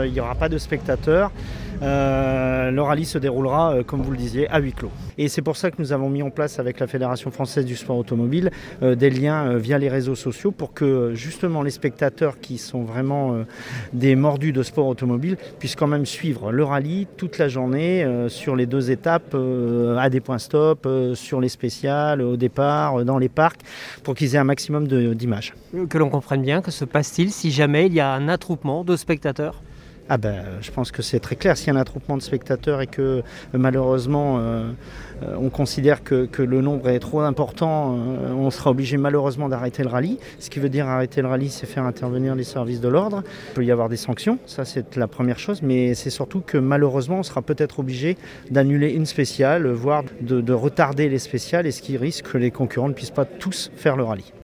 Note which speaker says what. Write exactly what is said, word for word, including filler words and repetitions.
Speaker 1: Il n'y aura pas de spectateurs. Euh, le rallye se déroulera, euh, comme vous le disiez, à huis clos. Et c'est pour ça que nous avons mis en place avec la Fédération française du sport automobile euh, des liens euh, via les réseaux sociaux pour que justement les spectateurs qui sont vraiment euh, des mordus de sport automobile puissent quand même suivre le rallye toute la journée euh, sur les deux étapes, euh, à des points stop, euh, sur les spéciales, au départ, euh, dans les parcs, pour qu'ils aient un maximum de, d'images.
Speaker 2: Que l'on comprenne bien, que se passe-t-il si jamais il y a un attroupement de spectateurs ?
Speaker 1: Ah ben, je pense que c'est très clair. S'il y a un attroupement de spectateurs et que euh, malheureusement euh, euh, on considère que, que le nombre est trop important, euh, on sera obligé malheureusement d'arrêter le rallye. Ce qui veut dire arrêter le rallye, c'est faire intervenir les services de l'ordre. Il peut y avoir des sanctions, ça c'est la première chose, mais c'est surtout que malheureusement on sera peut-être obligé d'annuler une spéciale, voire de, de retarder les spéciales, et ce qui risque que les concurrents ne puissent pas tous faire le rallye.